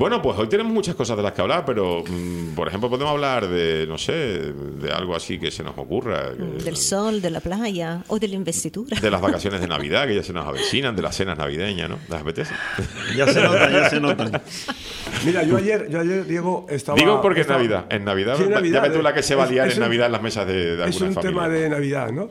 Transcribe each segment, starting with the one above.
Bueno, pues hoy tenemos muchas cosas de las que hablar, pero por ejemplo podemos hablar de, no sé, de algo así que se nos ocurra. Del sol, de la playa o de la investidura. De las vacaciones de Navidad, que ya se nos avecinan, de las cenas navideñas, ¿no? ¿Las apetece? Ya se notan. Mira, yo ayer, Diego, estaba... Digo porque es Navidad. En Navidad, sí, ya ves tú la que se va a liar en un, Navidad en las mesas de algunas familias. Es un tema de Navidad, ¿no?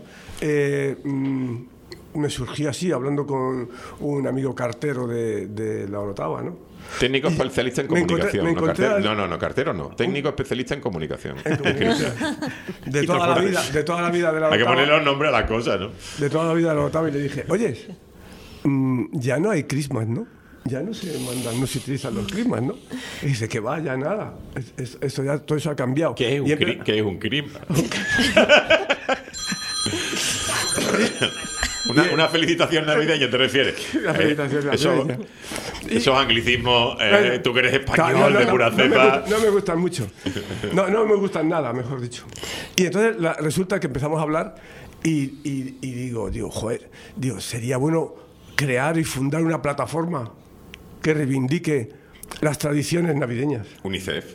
Me surgió así, hablando con un amigo cartero de la Orotava, ¿no? Técnico especialista en comunicación. No, cartero no. Técnico especialista en comunicación. De toda la vida de la Orotava. Hay que ponerle los nombres a las cosas, ¿no? De toda la vida de la Orotava, y le dije, oye, ya no hay crismas, ¿no? Ya no se mandan, no se utilizan los crismas, ¿no? Y dice que va, ya nada. Todo eso ha cambiado. ¿Qué es un crisma? Una felicitación navideña, ¿te refieres? Una felicitación navideña. Esos anglicismos, tú que eres español de pura cepa. No me gustan mucho. No me gustan nada, mejor dicho. Y entonces resulta que empezamos a hablar y digo, joder, sería bueno crear y fundar una plataforma que reivindique las tradiciones navideñas. UNICEF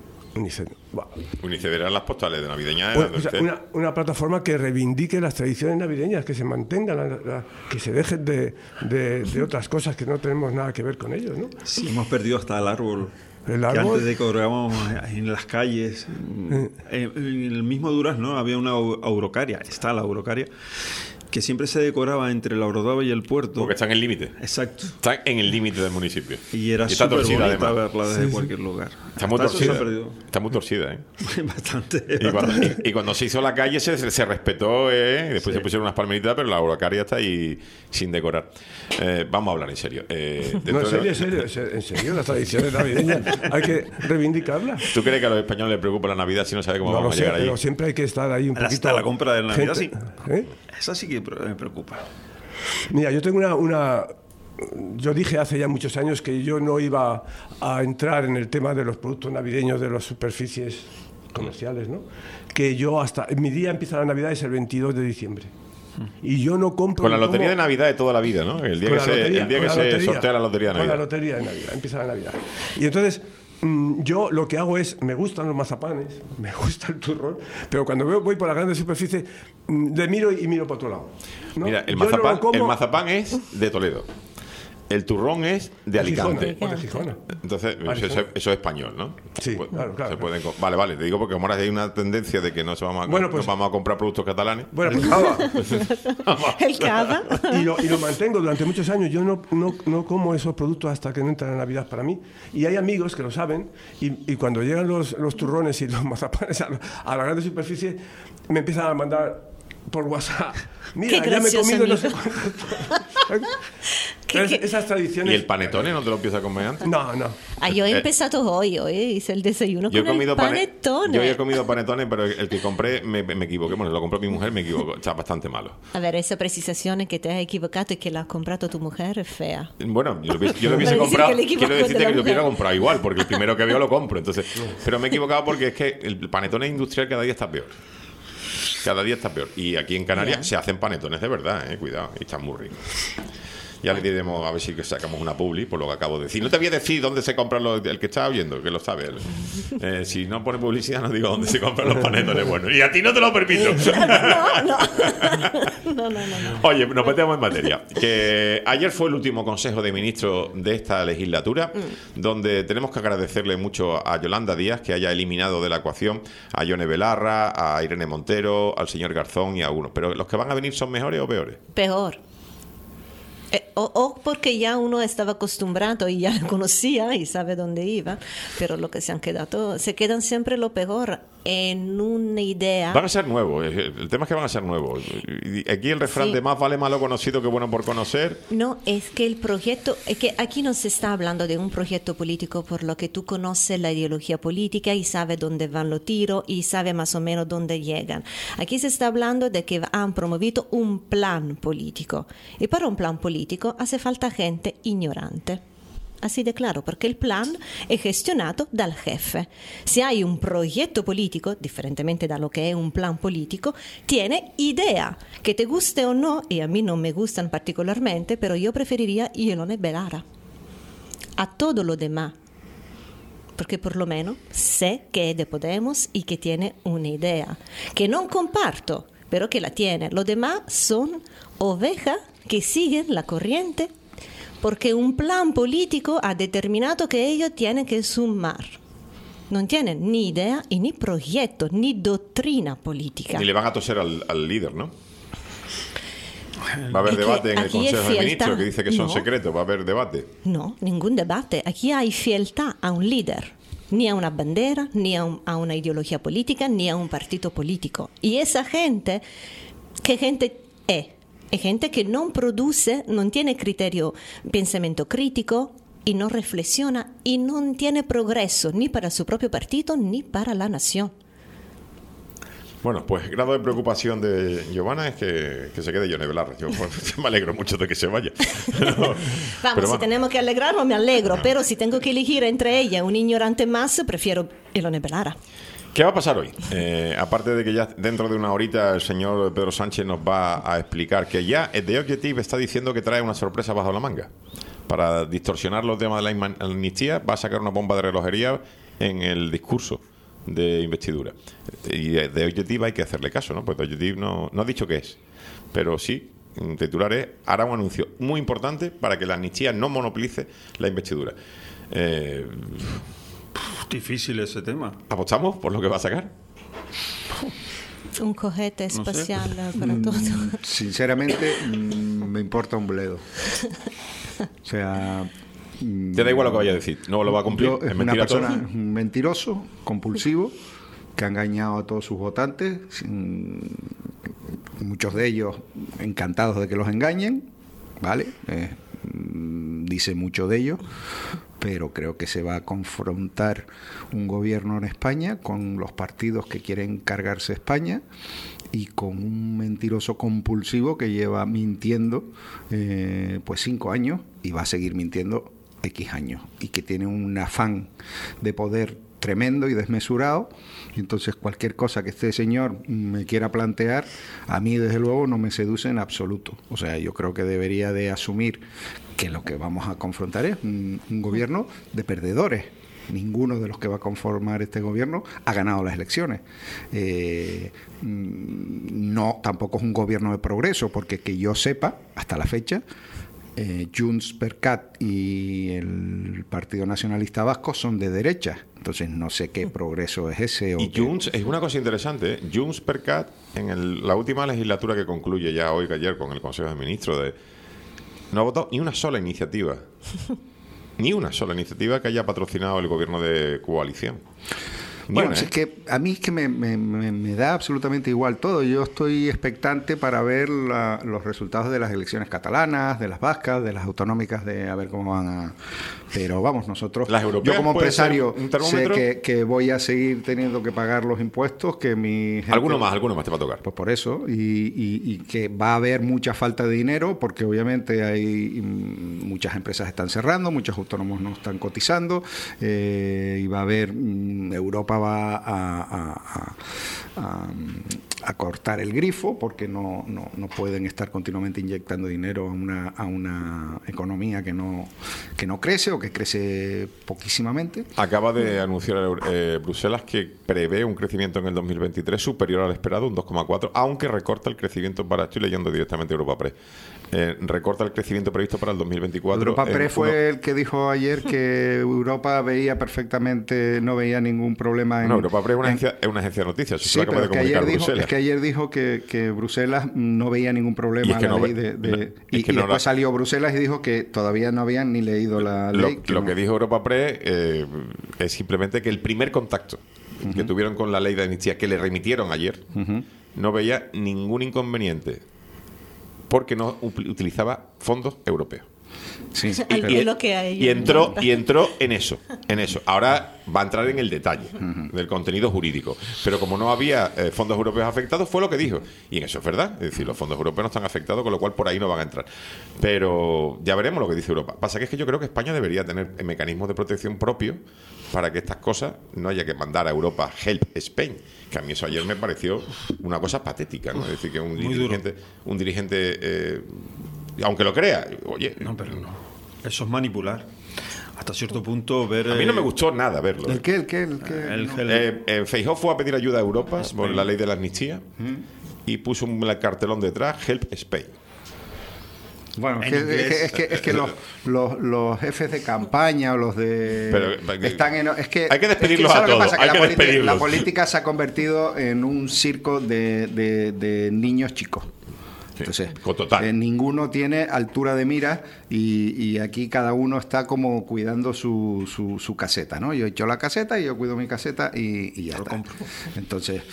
UNICEF eran las postales de navideña. Una plataforma que reivindique las tradiciones navideñas, que se mantengan, que se dejen de otras cosas que no tenemos nada que ver con ellos, ¿no? Sí, hemos perdido hasta el árbol. Que antes decorábamos en las calles. En el mismo Durazno había una aurocaria, está la aurocaria, que siempre se decoraba entre la Orotava y el puerto. Porque está en el límite. Exacto. Está en el límite del municipio. Y era súper bonita verla desde cualquier lugar. Está muy torcida. Está muy torcida, ¿eh? Bastante. Y cuando se hizo la calle se respetó, después se pusieron unas palmeritas, pero la Aurocaria está ahí sin decorar. Vamos a hablar en serio. En serio, las tradiciones navideñas hay que reivindicarlas. ¿Tú crees que a los españoles les preocupa la Navidad si no sabe cómo vamos a llegar ahí? Pero siempre hay que estar ahí un poquito... Hasta la compra de la Navidad, sí. ¿Eh? Esa sí que me preocupa. Mira, yo tengo una... Yo dije hace ya muchos años que yo no iba a entrar en el tema de los productos navideños de las superficies comerciales, ¿no? Que yo mi día empieza la Navidad es el 22 de diciembre. Y yo no compro... Con la lotería de Navidad de toda la vida, ¿no? El día que se sortea la lotería de Navidad. Con la lotería de Navidad, empieza la Navidad. Y entonces... yo lo que hago es, me gustan los mazapanes, me gusta el turrón, pero cuando voy por la grande superficie, le miro y miro para otro lado, ¿no? Mira, el mazapán es de Toledo. El turrón es de Alicante. Gijona. Entonces, eso es español, ¿no? Sí, claro. Vale, te digo porque ahora hay una tendencia de que no vamos a comprar productos catalanes. Bueno, pues cava. El cava. Y lo mantengo durante muchos años. Yo no como esos productos hasta que no entra la Navidad para mí. Y hay amigos que lo saben y cuando llegan los turrones y los mazapanes a la grande superficie, me empiezan a mandar por WhatsApp. Mira, ya me he comido no sé cuánto. Esas tradiciones. ¿Y el panetone no te lo empiezas a comer antes? No. Yo he empezado hoy, hice el desayuno con el panetone. Yo he comido panetone, pero el que compré me equivoqué. Bueno, lo compró mi mujer, me equivoco. Está bastante malo. A ver, esa precisación que te has equivocado y que la ha comprado tu mujer es fea. Bueno, yo lo hubiese comprado. Quiero decirte que lo hubiera comprado igual, porque el primero que veo lo compro. Entonces, pero me he equivocado porque es que el panetone industrial cada día está peor. Y aquí en Canarias se hacen panetones de verdad, cuidado, y están muy ricos. Ya le diremos a ver si sacamos una publi por lo que acabo de decir. No te voy a decir dónde se compran el que está oyendo, que lo sabe él. Si no pone publicidad, no digo dónde se compran los panetones buenos. Y a ti no te lo permito. No. Oye, nos metemos en materia. Que ayer fue el último Consejo de Ministros de esta legislatura, donde tenemos que agradecerle mucho a Yolanda Díaz que haya eliminado de la ecuación a Yone Belarra, a Irene Montero, al señor Garzón y a unos. Pero ¿los que van a venir son mejores o peores? Peor. O porque ya uno estaba acostumbrado y ya conocía y sabe dónde iba, pero lo que se quedan siempre lo peor en una idea. Van a ser nuevos, el tema es que van a ser nuevos. Y aquí el refrán de más vale malo conocido que bueno por conocer. No, es que el proyecto, es que aquí no se está hablando de un proyecto político por lo que tú conoces la ideología política y sabes dónde van los tiros y sabes más o menos dónde llegan. Aquí se está hablando de que han promovido un plan político y para un plan político hace falta gente ignorante. Así de claro, porque el plan es gestionado dal jefe. Si hay un proyecto político, diferentemente da lo que es un plan político, tiene idea, que te guste o no, y a mí no me gustan particularmente, pero yo preferiría Yolanda Belarra a todo lo demás. porque por lo menos sé que es de Podemos y que tiene una idea, que no comparto, pero que la tiene. Los demás son ovejas que siguen la corriente porque un plan político ha determinado que ellos tienen que sumar. No tienen ni idea y ni proyecto, ni doctrina política. Ni le van a toser al líder, ¿no? Va a haber debate en el aquí Consejo de Ministros que dice que son No. secretos. Va a haber debate. No, ningún debate. Aquí hay fideltad a un líder, ni a una bandera, ni a una ideología política, ni a un partido político. Y esa gente, ¿qué gente es? Es gente que no produce, no tiene criterio, pensamiento crítico y no reflexiona y no tiene progreso ni para su propio partido ni para la nación. Bueno, pues el grado de preocupación de Giovanna es que se quede Yone Belarra. Yo me alegro mucho de que se vaya. Vamos, si tenemos que alegrarnos, me alegro, pero si tengo que elegir entre ella y un ignorante más, prefiero Yone Belarra. ¿Qué va a pasar hoy? Aparte de que ya dentro de una horita el señor Pedro Sánchez nos va a explicar que ya el The Objective está diciendo que trae una sorpresa bajo la manga. Para distorsionar los temas de la amnistía, va a sacar una bomba de relojería en el discurso de investidura. Y de Objective hay que hacerle caso, ¿no? Pues The Objective no ha dicho qué es, pero sí, en titulares, hará un anuncio muy importante para que la amnistía no monopolice la investidura. Difícil ese tema. ¿Apostamos por lo que va a sacar? Un cohete espacial para todo. Sinceramente, me importa un bledo. O sea... Te da igual lo que vaya a decir, no lo va a cumplir. Es una persona, un mentiroso, compulsivo, que ha engañado a todos sus votantes, muchos de ellos encantados de que los engañen, ¿vale? Dice mucho de ellos, pero creo que se va a confrontar un gobierno en España con los partidos que quieren cargarse España y con un mentiroso compulsivo que lleva mintiendo pues 5 años y va a seguir mintiendo X años, y que tiene un afán de poder tremendo y desmesurado. Y entonces cualquier cosa que este señor me quiera plantear, a mí desde luego no me seduce en absoluto. O sea, yo creo que debería de asumir que lo que vamos a confrontar es un gobierno de ninguno de los que va a conformar este gobierno ha ganado las elecciones. No, tampoco es un gobierno de progreso, porque que yo sepa, hasta la fecha, Junts per Cat y el Partido Nacionalista Vasco son de derecha. Entonces no sé qué progreso es ese. Y Junts, es una cosa interesante, Junts per Cat, en la última legislatura que concluye ya hoy que ayer con el Consejo de Ministros, no ha votado ni una sola iniciativa. Ni una sola iniciativa que haya patrocinado el gobierno de coalición. Bueno, es que a mí es que me da absolutamente igual todo. Yo estoy expectante para ver los resultados de las elecciones catalanas, de las vascas, de las autonómicas, de a ver cómo van a... Pero vamos, nosotros... Las europeas, yo como empresario sé que voy a seguir teniendo que pagar los impuestos, que mi gente... Alguno más te va a tocar. Pues por eso, y que va a haber mucha falta de dinero, porque obviamente hay muchas empresas están cerrando, muchos autónomos no están cotizando, y va a haber... Europa va a cortar el grifo, porque no pueden estar continuamente inyectando dinero a una economía que no crece o que crece poquísimamente. Acaba de anunciar Bruselas que prevé un crecimiento en el 2023 superior al esperado, un 2,4, aunque recorta el crecimiento para... Estoy leyendo directamente Europa Press. Recorta el crecimiento previsto para el 2024. Europa Press fue el que dijo ayer que Europa veía perfectamente, no veía ningún problema en... No, Europa Press es una agencia de noticias. Sí, pero es que ayer dijo que Bruselas no veía ningún problema en la ley y después salió Bruselas y dijo que todavía no habían ni leído la ley. Lo que dijo Europa Press es simplemente que el primer contacto que tuvieron con la ley de amnistía, que le remitieron ayer, no veía ningún inconveniente porque no utilizaba fondos europeos. Sí, y entró en eso. Ahora va a entrar en el detalle del contenido jurídico. Pero como no había fondos europeos afectados, fue lo que dijo. Y en eso es verdad. Es decir, los fondos europeos no están afectados, con lo cual por ahí no van a entrar. Pero ya veremos lo que dice Europa. Pasa que es que yo creo que España debería tener mecanismos de protección propios para que estas cosas no haya que mandar a Europa Help Spain. Que a mí eso ayer me pareció una cosa patética, ¿no? Es decir, que un dirigente aunque lo crea, oye... No, pero no. Eso es manipular. hasta cierto punto ver... A mí no me gustó nada verlo. ¿El qué? Feijóo fue a pedir ayuda a Europa por la ley de la amnistía y puso un cartelón detrás, Help Spain. Bueno, es que los jefes de campaña o los de... Pero, están en... Es que, hay que despedirlos a todos. La política se ha convertido en un circo de niños chicos. Entonces, total. Ninguno tiene altura de mira y aquí cada uno está como cuidando su caseta, ¿no? Yo he hecho la caseta y yo cuido mi caseta y ya está. Entonces,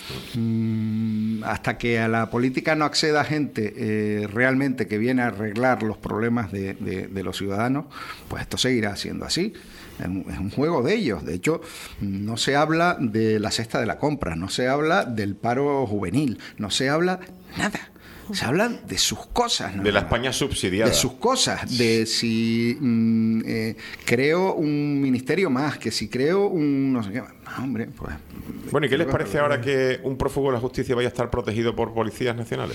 hasta que a la política no acceda gente realmente que viene a arreglar los problemas de los ciudadanos, pues esto seguirá siendo así. Es un juego de ellos. De hecho, no se habla de la cesta de la compra, no se habla del paro juvenil, no se habla nada. Se hablan de sus cosas, ¿no? De la España subsidiada. De sus cosas, de si creo un ministerio más, que si creo un no sé qué. No, hombre, pues... Bueno, ¿y qué les parece ahora que un prófugo de la justicia vaya a estar protegido por policías nacionales?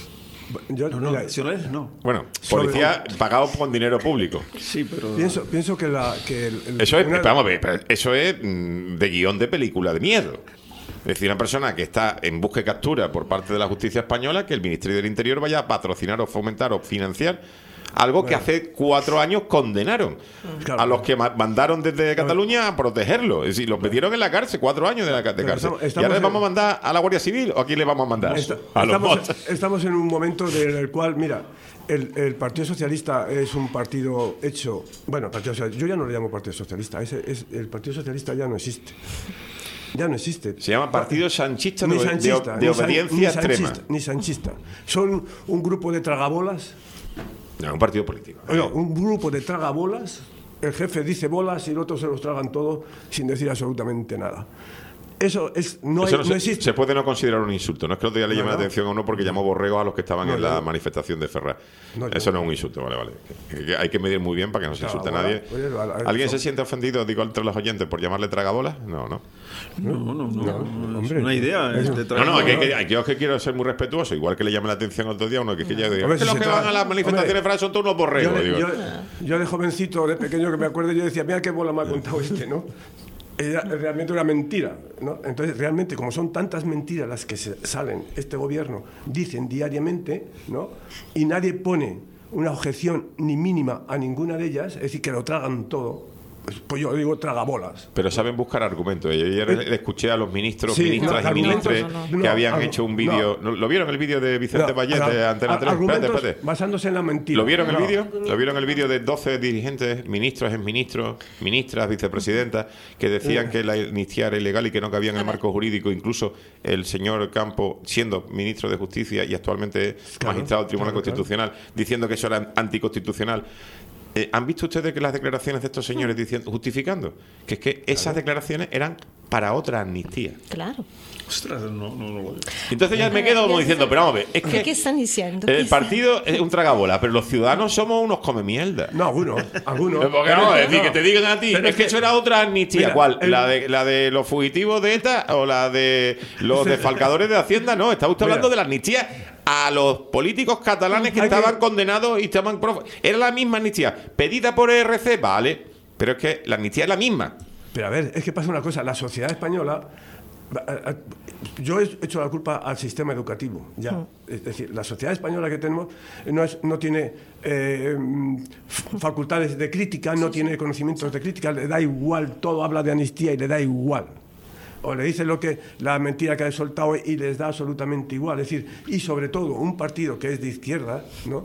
Nacionales no. Bueno, policías pagados con dinero público. Sí, pero... Pienso que eso es, vamos a ver, eso es de guión de película de miedo. Es decir, una persona que está en busca y captura por parte de la justicia española, que el Ministerio del Interior vaya a patrocinar o fomentar o financiar algo que hace 4 años condenaron a los que mandaron desde Cataluña a protegerlo. Es decir, los metieron en la cárcel 4 años de cárcel. ¿Y ahora les vamos a mandar a la Guardia Civil o a quién les vamos a mandar? Estamos en un momento en el cual, mira, el Partido Socialista es un partido hecho... Bueno, yo ya no le llamo Partido Socialista. El Partido Socialista ya no existe. Ya no existe. Se llama Partido Sanchista de Obediencia Extrema. Ni sanchista. Son un grupo de tragabolas. No, un partido político. No, un grupo de tragabolas. El jefe dice bolas y los otros se los tragan todos sin decir absolutamente nada. Eso no existe. Se puede no considerar un insulto. No es que el otro día le llame la atención a uno porque llamó borregos a los que estaban en la manifestación de Ferraz. Eso no es un insulto, vale. Que hay que medir muy bien para que no se insulte a nadie. ¿Alguien se siente ofendido, digo, entre los oyentes por llamarle tragabolas? No. Hombre, es una idea. Yo es que quiero ser muy respetuoso. Igual que le llame la atención otro día a uno que ya digo, que los que van a las manifestaciones de Ferraz son todos unos borregos. Yo de jovencito, de pequeño, que me acuerdo, yo decía, mira qué bola me ha contado ¿no? Era realmente una mentira, ¿no? Entonces, realmente, como son tantas mentiras las que salen, este gobierno dicen diariamente, ¿no? Y nadie pone una objeción ni mínima a ninguna de ellas, es decir, que lo tragan todo. Pues yo digo tragabolas. Pero saben buscar argumentos. Yo ayer le escuché a los ministros, ministras y ministres que habían hecho un vídeo. ¿Lo vieron el vídeo de Vicente Vallet de Antena 3? Espérate. Basándose en la mentira. ¿Lo vieron el vídeo? ¿Lo vieron el vídeo de 12 dirigentes, ministros, exministros, ministras, vicepresidentas, que decían que la amnistía era ilegal y que no cabía en el marco jurídico? Incluso el señor Campo, siendo ministro de Justicia y actualmente magistrado del Tribunal Constitucional, diciendo que eso era anticonstitucional. ¿Han visto ustedes que las declaraciones de estos señores justificando que es que esas declaraciones eran para otra amnistía? Claro. Ostras, no. Entonces ya me quedo como diciendo, pero vamos a ver, es que ¿qué están diciendo? El partido es un tragabola, pero los ciudadanos somos unos come mierda. No, algunos. Porque no, es decir, que te digan a ti, es que eso era otra amnistía. Mira, ¿Cuál? ¿La de los fugitivos de ETA o la de los defalcadores de Hacienda? No, está usted hablando de la amnistía a los políticos catalanes que estaban condenados y estaban... Era la misma amnistía. Pedida por ERC, vale, pero es que la amnistía es la misma. Pero a ver, es que pasa una cosa, la sociedad española... Yo he hecho la culpa al sistema educativo, ya. Es decir, la sociedad española que tenemos no tiene facultades de crítica, no tiene conocimientos de crítica, le da igual, todo habla de amnistía y le da igual. O le dicen la mentira que ha soltado y les da absolutamente igual. Es decir, y sobre todo un partido que es de izquierda, ¿no?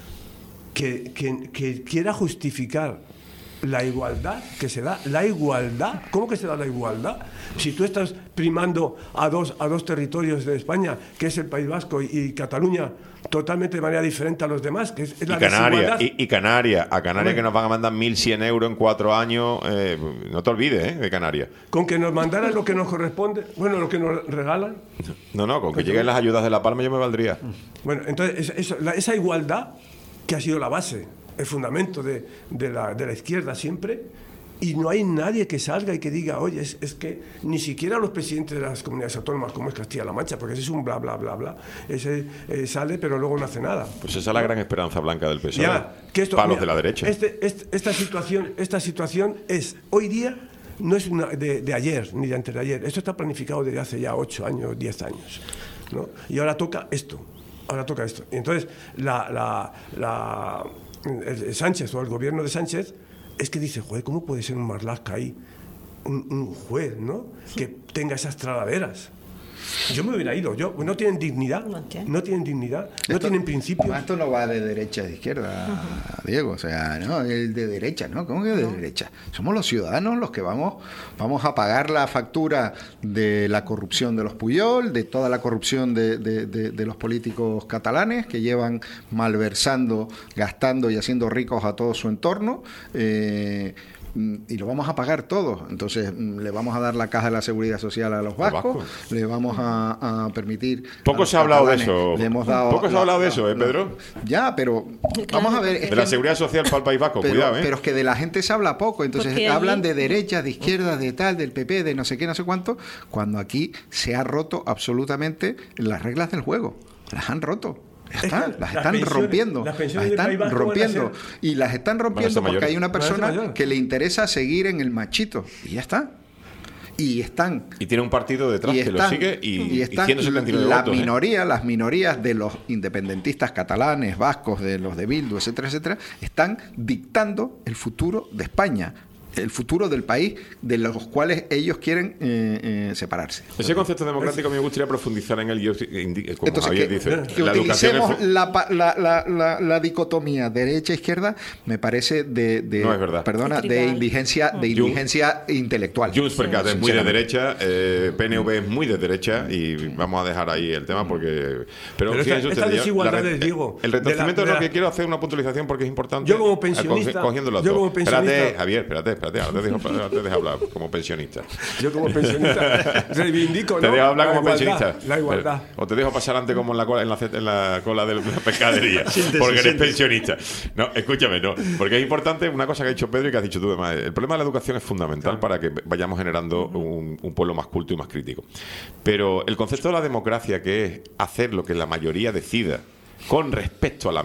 que quiera justificar la igualdad que se da. La igualdad, ¿cómo que se da la igualdad? Si tú estás primando a dos territorios de España, que es el País Vasco y Cataluña, totalmente de manera diferente a los demás, que es la desigualdad. Y Canarias, que nos van a mandar 1.100 euros en 4 años, no te olvides de Canarias. Con que nos mandaran lo que nos corresponde, bueno, lo que nos regalan. No, con que lleguen las ayudas de La Palma yo me valdría. Bueno, entonces esa igualdad que ha sido la base, el fundamento de la izquierda siempre, Y no hay nadie que salga y que diga, oye, es que ni siquiera los presidentes de las comunidades autónomas, como es Castilla-La Mancha, porque ese es un bla, bla, bla, bla, ese sale pero luego no hace nada. Pues esa es la gran esperanza blanca del PSOE. Ya, que esto, palos mira, de la derecha. Esta situación es, hoy día, no es de ayer ni de antes de ayer. Esto está planificado desde hace ya 8 años, 10 años, ¿no? Y ahora toca esto. Y entonces, el Sánchez o el gobierno de Sánchez es que dice, joder, ¿cómo puede ser un Marlaska ahí? Un juez, ¿no? Que tenga esas tragaderas. Yo me hubiera ido. No tienen dignidad. No tienen dignidad. No tienen principios. Esto no va de derecha a de izquierda, Diego. O sea, no, el de derecha, ¿no? ¿Cómo que de derecha? Somos los ciudadanos los que vamos a pagar la factura de la corrupción de los Puyol, de toda la corrupción de los políticos catalanes que llevan malversando, gastando y haciendo ricos a todo su entorno. Y lo vamos a pagar todos. Entonces le vamos a dar la caja de la seguridad social a los vascos, le vamos a permitir. Poco se ha hablado de eso. Poco se ha hablado de eso, Pedro. Ya, pero vamos a ver. De la seguridad social para el País Vasco, cuidado, Pero es que de la gente se habla poco. Entonces hablan de derecha, de izquierda, de tal, del PP, de no sé qué, no sé cuánto, cuando aquí se ha roto absolutamente las reglas del juego. Las han roto. Las están rompiendo. Y las están rompiendo porque hay una persona que le interesa seguir en el machito. Y ya está. Y tiene un partido detrás que lo sigue y 179 votos. Las minorías de los independentistas catalanes, vascos, de los de Bildu, etcétera, etcétera, están dictando el futuro de España, el futuro del país, de los cuales ellos quieren separarse. Ese concepto democrático me gustaría profundizar en él. Como entonces, Javier dice, que utilicemos la dicotomía derecha-izquierda me parece no es verdad. Perdona, de indigencia intelectual. Junts per Cat es muy de derecha, PNV es muy de derecha y vamos a dejar ahí el tema porque... Pero esta desigualdad, digo... El retorcimiento es lo que quiero hacer una puntualización porque es importante. Yo como pensionista... Espérate, Javier, espérate, ahora te dejo hablar como pensionista. Yo como pensionista reivindico, ¿no? Te dejo hablar como pensionista. La igualdad. O te dejo pasar antes como en la cola de la pescadería. Porque eres pensionista. No, escúchame, no. Porque es importante una cosa que ha dicho Pedro y que has dicho tú, además. El problema de la educación es fundamental para que vayamos generando un pueblo más culto y más crítico. Pero el concepto de la democracia, que es hacer lo que la mayoría decida con respeto a la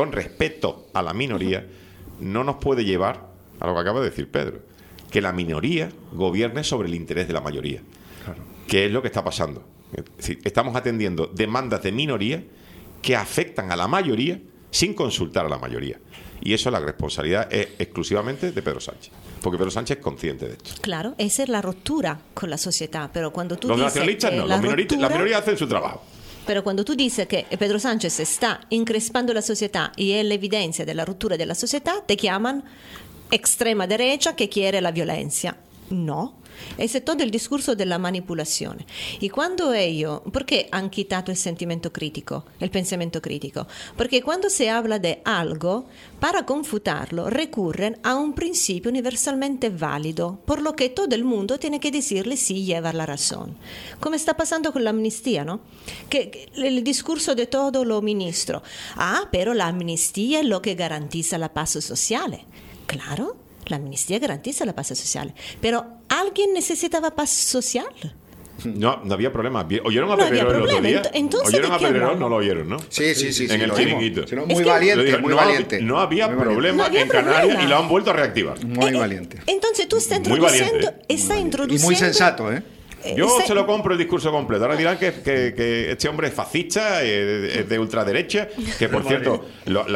minoría, no nos puede llevar a lo que acaba de decir Pedro, que la minoría gobierne sobre el interés de la mayoría, que es lo que está pasando. Es decir, estamos atendiendo demandas de minoría que afectan a la mayoría sin consultar a la mayoría. Y eso, la responsabilidad es exclusivamente de Pedro Sánchez, porque Pedro Sánchez es consciente de esto. Claro, esa es la ruptura con la sociedad, pero cuando tú los dices nacionalistas no, las minorías hacen su trabajo. Pero cuando tú dices que Pedro Sánchez está increspando la sociedad y es la evidencia de la ruptura de la sociedad, te llaman extrema derecha que quiere la violencia. No, ese es todo el discurso de la manipulación. Y cuando ellos, ¿por qué han quitado el sentimiento crítico, el pensamiento crítico? Porque cuando se habla de algo, para confutarlo, recurren a un principio universalmente válido, por lo que todo el mundo tiene que decirle sí, lleva la razón. Como está pasando con la amnistía, ¿no? Que el discurso de todos los ministros. Pero la amnistía es lo que garantiza la paz social. Claro, la amnistía garantiza la paz social, pero ¿alguien necesitaba paz social? No había problema. ¿Oyeron a Pedrerol el otro día? ¿Oyeron a Pedrerol? No lo oyeron, ¿no? Sí. En el chiringuito. Muy valiente, muy valiente. No había problema en Canarias y lo han vuelto a reactivar. Muy valiente. Entonces tú estás introduciendo... Y muy sensato, ¿eh? Yo se lo compro el discurso completo. Ahora dirán que este hombre es fascista, es de ultraderecha, que por cierto,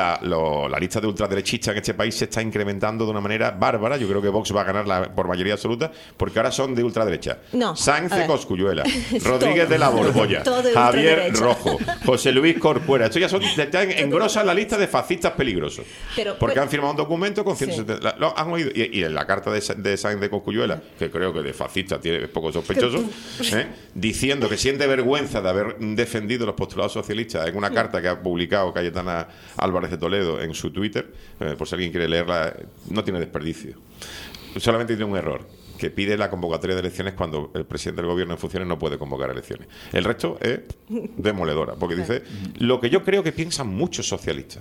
la lista de ultraderechistas en este país se está incrementando de una manera bárbara. Yo creo que Vox va a ganar por mayoría absoluta, porque ahora son de ultraderecha. No, Sáenz de Cosculluela, Rodríguez de la Borbolla, Javier Rojo, José Luis Corcuera. Esto ya engrosan la lista de fascistas peligrosos. Porque han firmado un documento con 170. Lo han oído. Y en la carta de Sáenz de Cosculluela, que creo que de fascista es poco sospechoso, diciendo que siente vergüenza de haber defendido los postulados socialistas en una carta que ha publicado Cayetana Álvarez de Toledo en su Twitter, por si alguien quiere leerla, no tiene desperdicio. Solamente tiene un error, que pide la convocatoria de elecciones cuando el presidente del gobierno en funciones no puede convocar elecciones. El resto es demoledora, porque dice lo que yo creo que piensan muchos socialistas.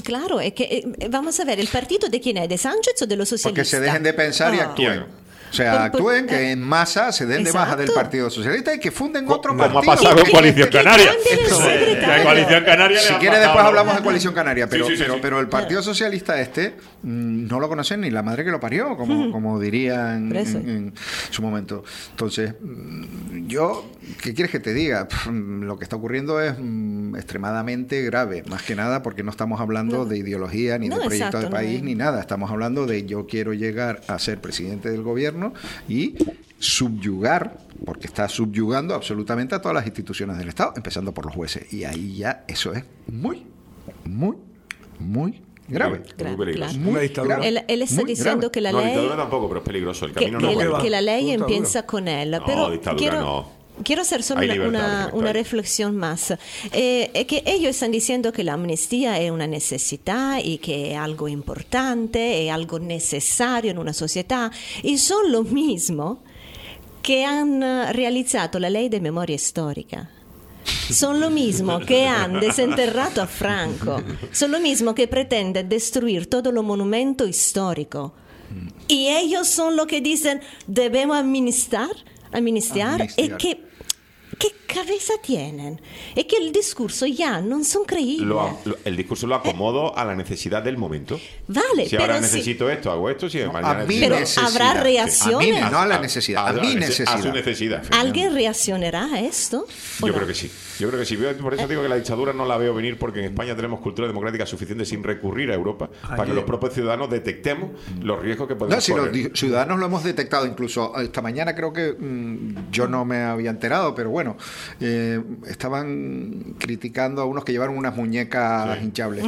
Claro, es que vamos a ver, ¿el partido de quién es? ¿De Sánchez o de los socialistas? Porque se dejen de pensar y actúen. O sea, actúen que en masa se den de baja del Partido Socialista y que funden otro partido. Como ha pasado con Coalición Canaria. La Coalición Canaria. Si quiere después hablamos de Coalición Canaria, pero el Partido Socialista no lo conocen ni la madre que lo parió, como diría en su momento. Entonces, ¿qué quieres que te diga? Lo que está ocurriendo es extremadamente grave, más que nada porque no estamos hablando de ideología, ni de proyecto de país, ni nada. Estamos hablando de yo quiero llegar a ser presidente del gobierno y subyugar, porque está subyugando absolutamente a todas las instituciones del Estado, empezando por los jueces. Y ahí ya eso es muy, muy, muy grave. Muy peligroso. Muy grave. Él está diciendo que la ley... dictadura tampoco, pero es peligroso. El camino que la ley empieza con él. Pero dictadura quiero hacer solo una reflexión más. Es que ellos están diciendo que la amnistía es una necesidad y que es algo importante, es algo necesario en una sociedad. Y son lo mismo que han realizado la ley de memoria histórica. Son lo mismo que han desenterrado a Franco. Son lo mismo que pretenden destruir todo lo monumento histórico. Y ellos son los que dicen, debemos amnistiar. Es que, ¿qué cabeza tienen? Es que el discurso ya no son creíbles. El discurso lo acomodo a la necesidad del momento. Vale, si ahora necesito esto, hago esto. Si mañana pero habrá reacciones. No a la necesidad, a mi necesidad. A su necesidad. ¿Alguien reaccionará a esto? Yo creo que sí. Por eso digo que la dictadura no la veo venir, porque en España tenemos cultura democrática suficiente sin recurrir a Europa para que los propios ciudadanos detectemos los riesgos que podemos correr. Los ciudadanos lo hemos detectado. Incluso esta mañana creo que yo no me había enterado, pero bueno, estaban criticando a unos que llevaron unas muñecas hinchables.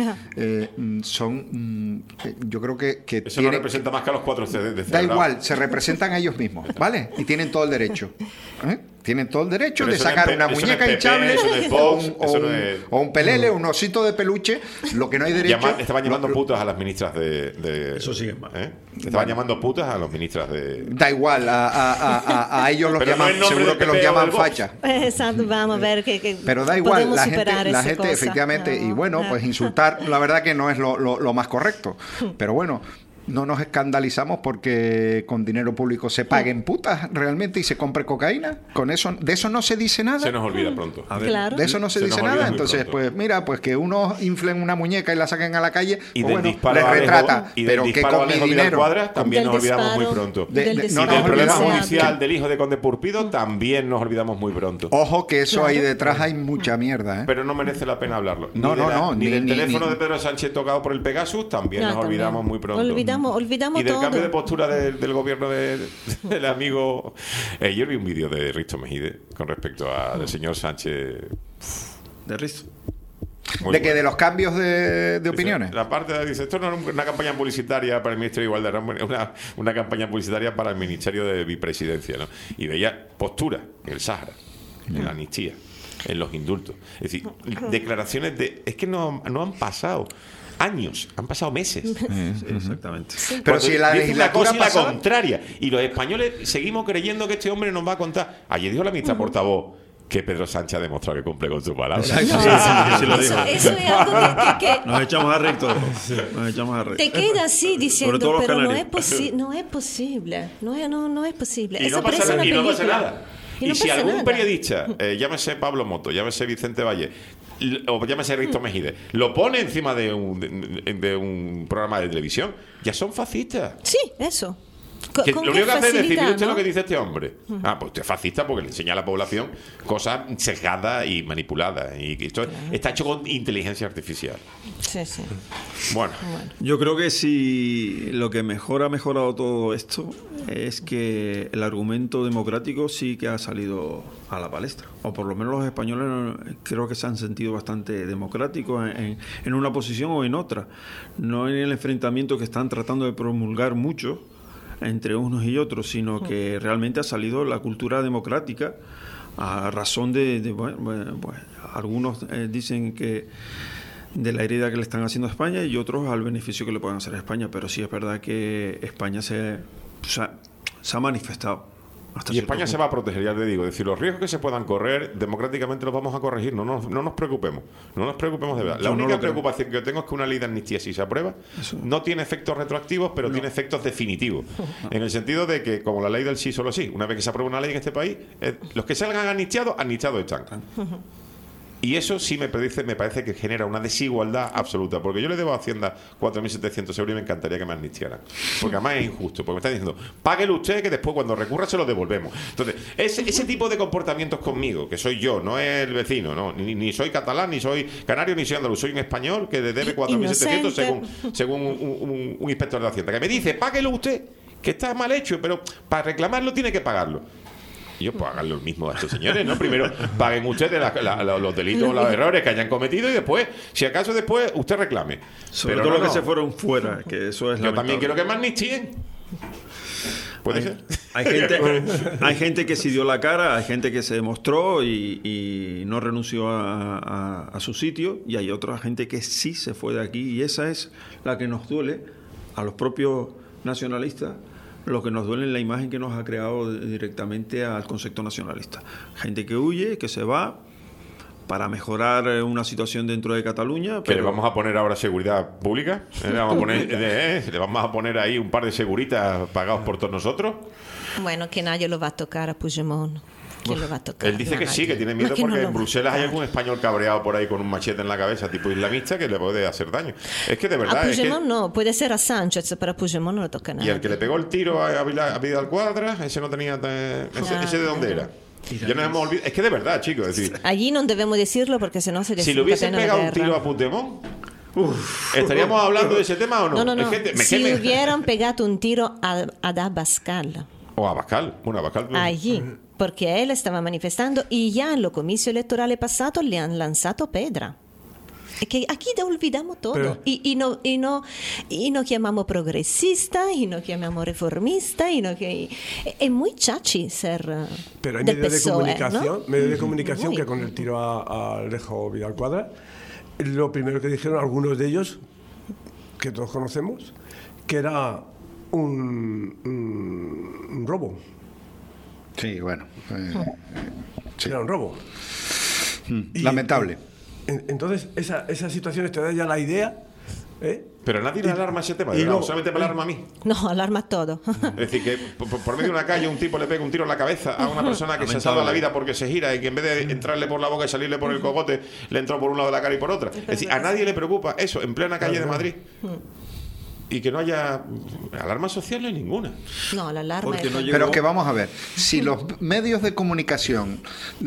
Yo creo que eso no representa más que a los 4 CDs de Da igual, se representan a ellos mismos, ¿vale? Y tienen todo el derecho. Tienen todo el derecho pero de sacar una muñeca hinchable o un pelele, un osito de peluche. Lo que no hay derecho... Estaban llamando putas a las ministras de eso sigue mal. Estaban llamando putas a los ministras de... Da igual, a ellos los llaman, seguro que los llaman fachas. Exacto, vamos a ver que pero da igual, la gente cosa. Efectivamente, y bueno, pues insultar, la verdad que no es lo más correcto. Pero bueno, no nos escandalizamos porque con dinero público se paguen putas realmente y se compre cocaína. Con eso, de eso no se dice nada. Se nos olvida pronto. Claro. De eso no se dice nada. Entonces, pues mira, pues que unos inflen una muñeca y la saquen a la calle, y pues, del bueno, les retrata. Pero que con mi dinero... Cuadras, también nos olvidamos muy pronto. Del y del problema judicial del hijo de Conde Purpido también nos olvidamos muy pronto. Ojo que eso ahí detrás hay mucha mierda, Pero no merece la pena hablarlo. Ni del teléfono de Pedro Sánchez tocado por el Pegasus también nos olvidamos muy pronto. Olvidamos El cambio de postura del gobierno del amigo... yo vi un vídeo de Risto Mejide con respecto al señor Sánchez. ¿De Risto? De los cambios de opiniones. La parte dice, esto no es una campaña publicitaria para el Ministerio de Igualdad, es una campaña publicitaria para el Ministerio de Vicepresidencia, ¿no? Y veía postura en el Sáhara, en la amnistía, en los indultos. Es decir, declaraciones de... Es que no han pasado años, han pasado meses. Exactamente. Sí. Pero si la legislatura la contraria, y los españoles seguimos creyendo que este hombre nos va a contar. Ayer dijo la ministra portavoz que Pedro Sánchez ha demostrado que cumple con su palabra. Eso es algo que nos echamos a reír todos. Nos echamos a reír. Te queda así diciendo, pero no es posible. No es posible. Y no pasa nada. Y si algún periodista, llámese Pablo Moto, llámese Vicente Valle, o llámese Risto Mejide, lo pone encima de un programa de televisión, ya son fascistas. Sí, eso. Que lo único que hace es decir, mire usted lo que dice este hombre. Pues usted es fascista porque le enseña a la población cosas sesgadas y manipuladas. Y esto está hecho con inteligencia artificial. Sí. Bueno. Yo creo que si lo que mejor ha mejorado todo esto es que el argumento democrático sí que ha salido a la palestra. O por lo menos los españoles creo que se han sentido bastante democráticos en una posición o en otra. No en el enfrentamiento que están tratando de promulgar muchos entre unos y otros, sino que realmente ha salido la cultura democrática a razón algunos dicen que de la herida que le están haciendo a España y otros al beneficio que le pueden hacer a España, pero sí es verdad que España se ha manifestado Y España se va a proteger, ya te digo. Es decir, los riesgos que se puedan correr, democráticamente los vamos a corregir. No nos preocupemos. No nos preocupemos de verdad. La única preocupación que tengo es que una ley de amnistía, si se aprueba, no tiene efectos retroactivos, pero tiene efectos definitivos. En el sentido de que, como la ley del sí solo sí, una vez que se aprueba una ley en este país, los que salgan amnistiados están. Y eso sí me parece que genera una desigualdad absoluta, porque yo le debo a Hacienda 4.700 euros y me encantaría que me amnistiaran, porque además es injusto, porque me está diciendo, páguelo usted que después cuando recurra se lo devolvemos. Entonces, ese tipo de comportamientos conmigo, que soy yo, no es el vecino, no, ni soy catalán, ni soy canario, ni soy andaluz, soy un español que le debe 4.700 según un inspector de Hacienda, que me dice, páguelo usted, que está mal hecho, pero para reclamarlo tiene que pagarlo. Y yo, pues hagan lo mismo a estos señores, ¿no? Primero paguen ustedes los delitos o los errores que hayan cometido y después, si acaso después, usted reclame. Sobre todo los que se fueron fuera, que eso es yo también quiero que me amnistíen. ¿Puede ser? Hay gente que sí dio la cara, hay gente que se demostró y no renunció a su sitio, y hay otra gente que sí se fue de aquí, y esa es la que nos duele a los propios nacionalistas. Lo que nos duele es la imagen que nos ha creado directamente al concepto nacionalista. Gente que huye, que se va para mejorar una situación dentro de Cataluña. ¿Que le vamos a poner ahora seguridad pública? ¿Le vamos a poner ahí un par de seguritas pagados por todos nosotros? Bueno, que nadie lo va a tocar a Puigdemont. ¿Quién lo va a tocar? Él dice que sí, que tiene miedo porque en Bruselas hay algún español cabreado por ahí con un machete en la cabeza, tipo islamista, que le puede hacer daño. Es que de verdad. A Puigdemont no, puede ser a Sánchez, pero a Puigdemont no le toca nada. Y el que le pegó el tiro a Vidal Quadras, ese no tenía. ¿Ese de dónde era? Ya nos hemos olvidado. Es que de verdad, chicos. Es decir, allí no debemos decirlo porque si no se si le hubiesen pegado un tiro a Puigdemont. ¿Estaríamos hablando de ese tema o no? No. Si hubieran pegado un tiro a Abascal. O a Abascal. Bueno, Abascal. Allí. Perché él estava manifestando e già nel comizio elettorale passato le hanno lanzato pedra. E che aquí olvidamos todo. Y no chiamiamo progresista, y no chiamiamo reformista, y no que es muy chachi ser. Pero hay del medios PSOE, de comunicación, ¿no? medios de comunicación que con el tiro a Alejo Vidal Quadras, lo primero que dijeron algunos de ellos, que todos conocemos, que era un robo. Sí, bueno. Sí. Era un robo. Lamentable. Entonces, esas situaciones te dan ya la idea. Pero nadie le alarma ese tema, solamente me alarma a mí. No, alarma todo. Es decir, que por medio de una calle un tipo le pega un tiro en la cabeza a una persona que se salva la vida porque se gira y que en vez de entrarle por la boca y salirle por el cogote, le entró por un lado de la cara y por otra. Es decir, a nadie le preocupa eso en plena calle de Madrid. Y que no haya alarma social, no hay ninguna. No, la alarma es... Pero que vamos a ver, si los medios de comunicación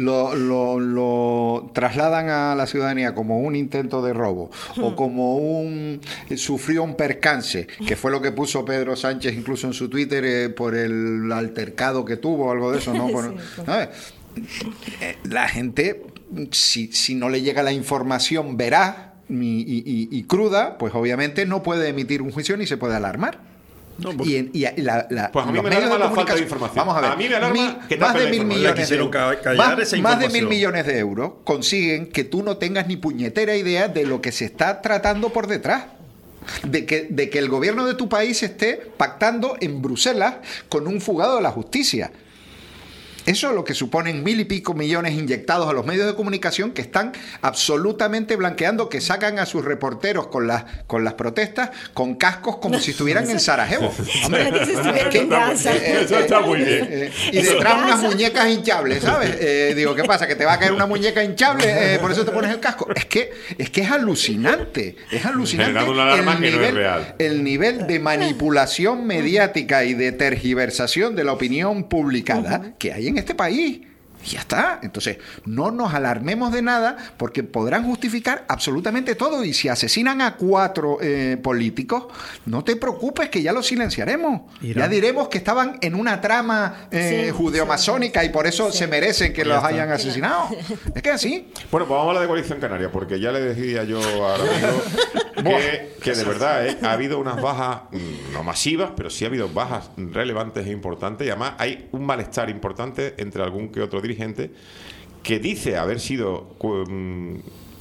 lo trasladan a la ciudadanía como un intento de robo o como sufrió un percance, que fue lo que puso Pedro Sánchez incluso en su Twitter por el altercado que tuvo, algo de eso, ¿no? La gente, si no le llega la información veraz y cruda, pues obviamente no puede emitir un juicio ni se puede alarmar. No, pues a mí me alarma la falta de información. Vamos a ver, a mí me alarma que más de 1.000 millones más de 1.000 millones de euros consiguen que tú no tengas ni puñetera idea de lo que se está tratando por detrás. De que el gobierno de tu país esté pactando en Bruselas con un fugado de la justicia. Eso es lo que suponen 1.000 y pico millones inyectados a los medios de comunicación, que están absolutamente blanqueando, que sacan a sus reporteros con las protestas con cascos como si estuvieran en Sarajevo. Hombre, eso está muy bien. Y detrás unas muñecas hinchables, ¿sabes? Digo, ¿qué pasa? ¿Que te va a caer una muñeca hinchable? Por eso te pones el casco. Es que es alucinante. Es alucinante el nivel de manipulación mediática y de tergiversación de la opinión publicada que hay en este país. Y ya está. Entonces, no nos alarmemos de nada porque podrán justificar absolutamente todo. Y si asesinan a 4 políticos, no te preocupes que ya los silenciaremos. Ya diremos que estaban en una trama judeomasónica y por eso se merecen que los hayan asesinado. Es que así. Bueno, pues vamos a hablar de Coalición Canaria, porque ya le decía yo ahora mismo que de verdad ha habido unas bajas, no masivas, pero sí ha habido bajas relevantes e importantes, y además hay un malestar importante entre algún que otro dirigente que dice haber sido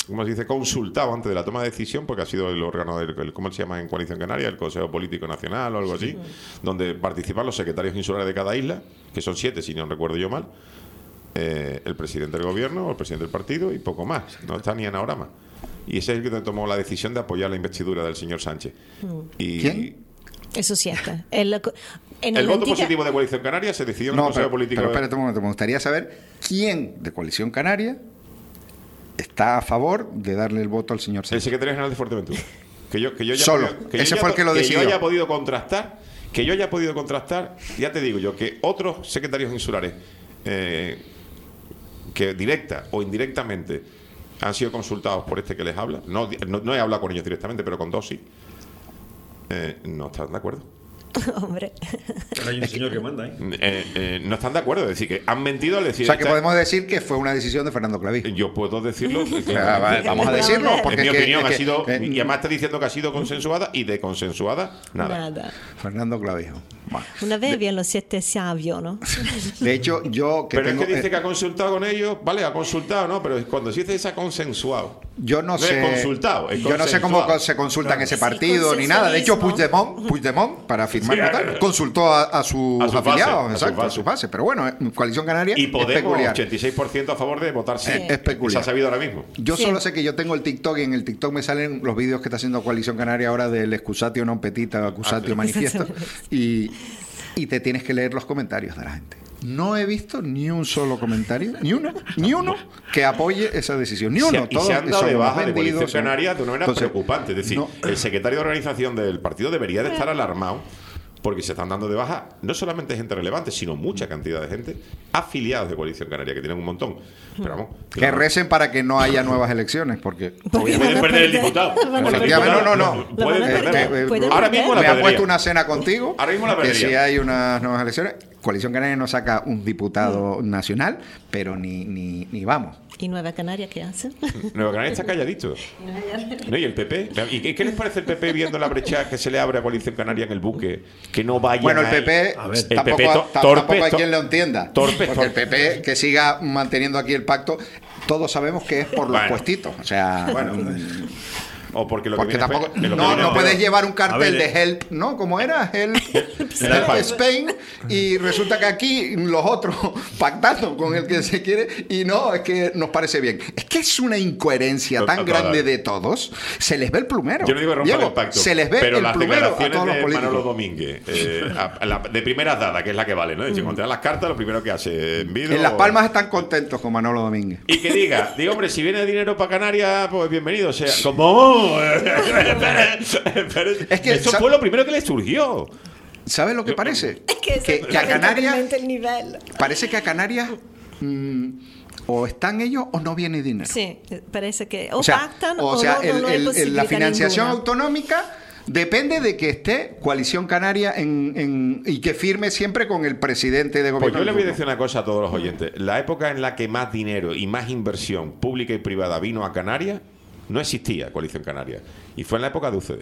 ¿cómo se dice?, consultado antes de la toma de decisión, porque ha sido el órgano del, ¿cómo se llama en Coalición Canaria? El Consejo Político Nacional o algo así, donde participan los secretarios insulares de cada isla, que son 7, si no recuerdo yo mal, el presidente del gobierno o el presidente del partido y poco más. No está ni Anagrama. Y ese es el que tomó la decisión de apoyar la investidura del señor Sánchez. Y ¿Quién? Eso es cierto. En el la voto antigua- positivo de Coalición Canaria se decidió en el No, Consejo pero, Político. pero espérate un momento, me gustaría saber quién de Coalición Canaria está a favor de darle el voto al señor El Sánchez. secretario general de Fuerteventura. Que yo ya Solo. que yo Ese ya fue el que lo que decidió. yo haya podido contrastar, ya te digo yo, que otros secretarios insulares que directa o indirectamente han sido consultados por este que les habla, no he hablado con ellos directamente, pero con 2 sí, no están de acuerdo. Hombre. Hay un señor que manda, No están de acuerdo, es decir, que han mentido al decir... O sea, que podemos decir que fue una decisión de Fernando Clavijo. Yo puedo decirlo. Vamos a decirlo, porque en mi opinión es ha sido, que, y además está diciendo que ha sido consensuada, y de consensuada, nada. Fernando Clavijo. Bueno. Una vez bien los 7 sabios, ¿no? De hecho, yo que Pero tengo, es que dice que ha consultado con ellos, vale, ha consultado, ¿no? Pero cuando se dice es ha consensuado. yo no sé, es consultado, es yo no sé cómo consensuado. se consulta en ese Sí, partido ni nada. De hecho, consensualismo. Puigdemont para firmar Sí, votar, consultó a sus a su afiliados, base, exacto, a su base. Pero bueno, Coalición Canaria Y es Podemos, peculiar. 86% a favor de votar sí. Es peculiar. Se ha sabido ahora mismo. Yo Sí. solo sé que yo tengo el TikTok y en el TikTok me salen los vídeos que está haciendo Coalición Canaria ahora del excusatio non petita, accusatio manifiesto y te tienes que leer los comentarios de la gente. No he visto ni un solo comentario, ni uno que apoye esa decisión, ni uno. Y se han dado son de unos baja de Coalición vendidos, Canaria de una manera Entonces, preocupante. Es decir, no. el secretario de organización del partido debería de estar alarmado porque se están dando de baja no solamente gente relevante, sino mucha cantidad de gente afiliados de Coalición Canaria, que tienen un montón. Pero vamos, Que recen para que no haya nuevas elecciones, porque Porque pueden van a perder el perder. diputado. Van a Efectivamente, perder. no. Lo van a perder. Pueden Ahora perder. mismo la me han perdería. puesto una cena contigo. Ahora mismo la que perdería. si hay unas nuevas elecciones, Coalición Canaria no saca un diputado nacional, pero ni vamos. ¿Y Nueva Canaria qué hace? Nueva Canaria está calladito. ¿No? ¿Y el PP? ¿Y qué les parece el PP viendo la brecha que se le abre a Coalición Canaria en el buque? Que no vaya. Bueno, el PP, tampoco hay quien lo entienda. Porque el PP que siga manteniendo aquí el pacto, todos sabemos que es por los puestitos. O sea, O porque lo porque que viene tampoco es- lo que no viene es puedes peor. llevar un cartel A ver, de Help, ¿no? ¿Cómo era? Help Spain, y resulta que aquí los otros pactando con el que se quiere y no, es que nos parece bien. Es que es una incoherencia tan Total. grande de todos. Se les ve el plumero. Yo no digo romper Diego, el pacto, se les ve pero el las plumero a declaraciones todos los de Manolo políticos. Domínguez, de primeras dadas, que es la que vale, ¿no? Es decir, cuando te dan las cartas, lo primero que hace Vido, En Las Palmas están contentos con Manolo Domínguez. y que diga, hombre, si viene dinero para Canarias, pues bienvenido sea. ¿Cómo? Pero Es que, eso fue lo primero que le surgió. ¿Sabes lo que parece? que a Canarias el nivel. parece que a Canarias o están ellos o no viene dinero. Sí, parece que O sea, pactan o sea, no hay la posibilidad financiación ninguna. autonómica depende de que esté Coalición Canaria y que firme siempre con el presidente de Pues gobierno. yo le voy a de decir una cosa a todos los oyentes. La época en la que más dinero y más inversión pública y privada vino a Canarias, no existía Coalición Canaria. Y fue en la época de UCD.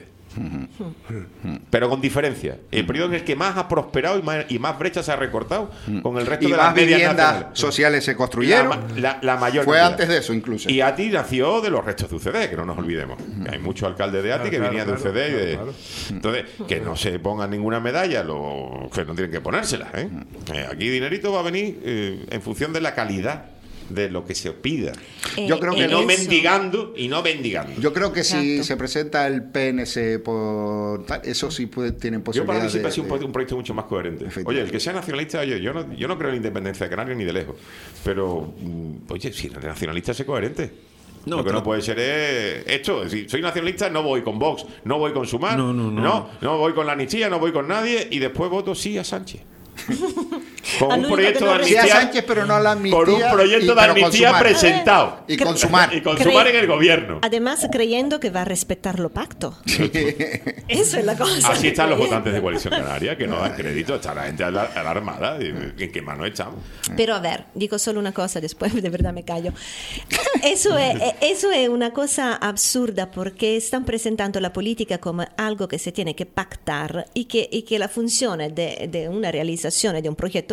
Pero con diferencia. El periodo en el que más ha prosperado y más brechas se ha recortado con el resto y de más las medias viviendas nacionales. sociales se construyeron. La mayor Fue cantidad. antes de eso incluso. Y ATI nació de los restos de UCD, que no nos olvidemos. Hay muchos alcaldes de ATI que Claro, venían de claro, UCD. Y de... claro. Entonces, que no se pongan ninguna medalla, que no tienen que ponérsela. Aquí dinerito va a venir en función de la calidad de lo que se pida. Yo creo que Y no eso. mendigando. Yo creo que si Exacto. se presenta el PNC por tal, eso sí tienen Yo posibilidad para mí siempre ha sido de- un proyecto mucho más coherente. Efectivamente. Oye, el que sea nacionalista, oye, yo no creo en la independencia de Canarias ni de lejos. Pero, oye, si el nacionalista es coherente. No, Lo que claro. no puede ser es esto. Si soy nacionalista, no voy con Vox, no voy con Sumar, No. no voy con la amnistía, no voy con nadie y después voto sí a Sánchez. Con Al un único proyecto que de no Sí a amnistía. Sánchez, pero no a la amnistía. Con un proyecto de pero con amnistía Sumar. presentado. Y con Sumar. Y con Sumar en el gobierno. Además, creyendo que va a respetar lo pacto. Eso es la cosa. Así están los votantes de Coalición Canaria, que no dan crédito. Está la gente alarmada. ¿En qué mano estamos? Pero a ver, digo solo una cosa, después de verdad me callo. Eso es una cosa absurda porque están presentando la política como algo que se tiene que pactar y que la funzione de una realizzazione di un progetto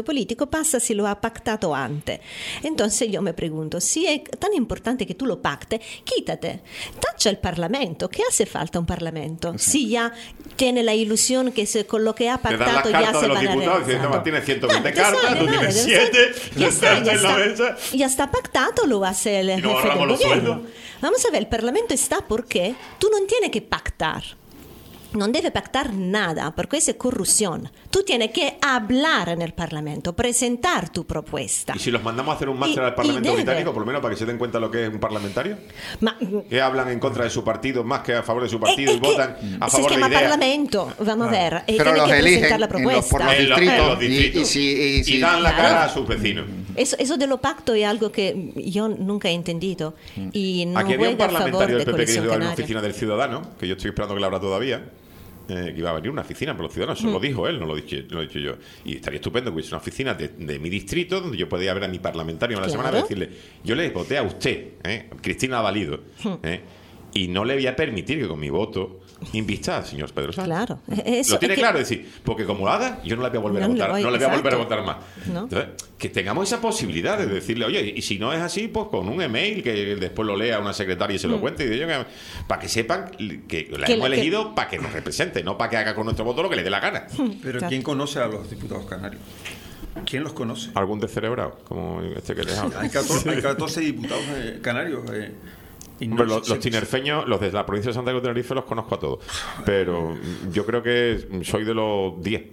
progetto politico passa se lo ha pactato antes. Entonces yo me pregunto, si è tan importante que tú lo pactes, quítate, tacha el Parlamento. ¿Qué hace falta un Parlamento? Si ya tiene la ilusión que con lo que ha Te dan las pactado ya cartas se de los van a diputados diciendo, realizar. tienes 120 Claro, cartas, tú tienes 7, ya está, en la mesa. ya está pactato, lo hace el Y no jefe del ahorramos los gobierno. sueldos. Vamos a ver, el Parlamento está porque tú no tienes que pactar. No debe pactar nada, porque eso es corrupción. Tú tienes que hablar en el Parlamento, presentar tu propuesta. Y si los mandamos a hacer un máster Y- al Parlamento y debe. británico, por lo menos para que se den cuenta lo que es un parlamentario, Ma, que hablan en contra de su partido más que a favor de su partido es y que votan a se favor de llama ideas. Parlamento, vamos a ver, y Pero tiene los que eligen presentar la por propuesta. los En distritos, distritos. y Y dan la Claro. cara a sus vecinos. Eso de lo pacto es algo que yo nunca he entendido y no Aquí había un juega a favor parlamentario de del PP que Coalición iba a una Canaria. oficina del Ciudadano, que yo estoy esperando que la abra todavía, que iba a venir una oficina por los ciudadanos. Eso lo dijo él, no lo he dicho yo. Y estaría estupendo que hubiese una oficina de mi distrito donde yo podía ver a mi parlamentario a la semana y Claro. decirle, yo le voté a usted, Cristina Valido, y no le voy a permitir que con mi voto invista al señor Pedro Sánchez. Claro. Eso Lo tiene es que- claro, es decir, porque como lo haga, yo no la voy a volver a No le votar, voy- no le voy a volver a exacto. votar más. No. Entonces, que tengamos esa posibilidad de decirle, oye, y si no es así, pues con un email que después lo lea una secretaria y se lo cuente, y de ello para que sepan que la Que hemos la- elegido para que nos represente, no para que haga con nuestro voto lo que le dé la gana. Pero Claro. ¿quién conoce a los diputados canarios? ¿Quién los conoce? Algún descerebrado, como este que les habla. Hay 14 diputados canarios. Y no Hombre, se- los tinerfeños, los de la provincia de Santa Cruz de Tenerife los conozco a todos. Pero yo creo que soy de los 10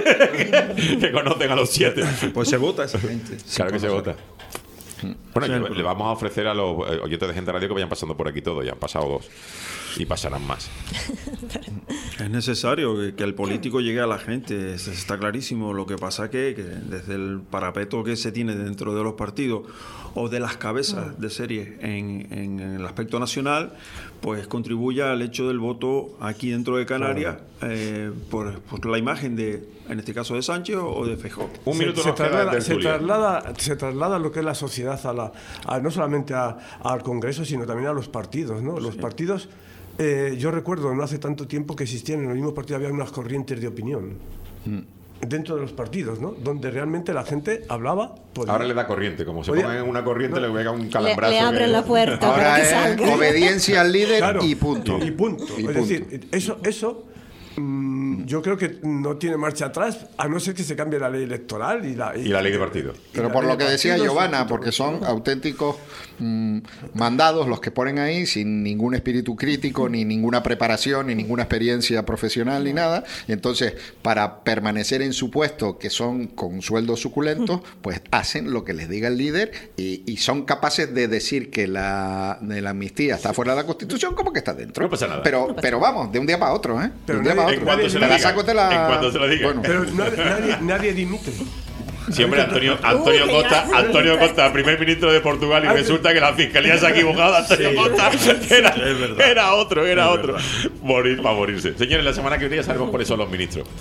que conocen a los 7. Pues se vota esa gente. Claro que se vota. Bueno, Sí, le vamos a ofrecer a los oyentes de Gente Radio que vayan pasando por aquí todos. Ya han pasado 2 y pasarán más. Es necesario que el político llegue a la gente, está clarísimo. Lo que pasa que desde el parapeto que se tiene dentro de los partidos o de las cabezas de serie en el aspecto nacional, pues contribuye al hecho del voto aquí dentro de Canarias por la imagen de, en este caso, de Sánchez o de Feijóo. Un minuto se nos queda de tertulia. traslada lo que es la sociedad no solamente al Congreso, sino también a los partidos, ¿no? Los partidos, yo recuerdo no hace tanto tiempo que existían en los mismos partidos, había unas corrientes de opinión dentro de los partidos, ¿no? Donde realmente la gente hablaba. Ahora le da corriente. Como se Podía- pongan en una corriente, le pega un calambrazo. Le abren que- la puerta para Ahora que es salga. obediencia al líder Claro, y punto. Y punto. Y Es punto. decir, eso yo creo que no tiene marcha atrás, a no ser que se cambie la ley electoral y la ley de partido. Pero la por ley lo de que decía partidos, Giovanna, porque son auténticos mandados los que ponen ahí sin ningún espíritu crítico, ni ninguna preparación, ni ninguna experiencia profesional, ni nada. Y entonces, para permanecer en su puesto, que son con sueldos suculentos, pues hacen lo que les diga el líder y son capaces de decir que la amnistía está fuera de la Constitución como que está dentro. No pasa nada. Pero vamos, de un día para otro, ¿eh? Pero de un día para nadie- En otro. cuanto se lo Te la diga. saco, te la- En cuanto se lo diga. Bueno. Pero nadie dimite. Siempre Antonio Uy, Costa, ya. Antonio Costa, primer ministro de Portugal, y resulta que la fiscalía se ha equivocado. Antonio Costa era otro. Morir para morirse. Señores, la semana que viene ya sabemos cuáles son los ministros.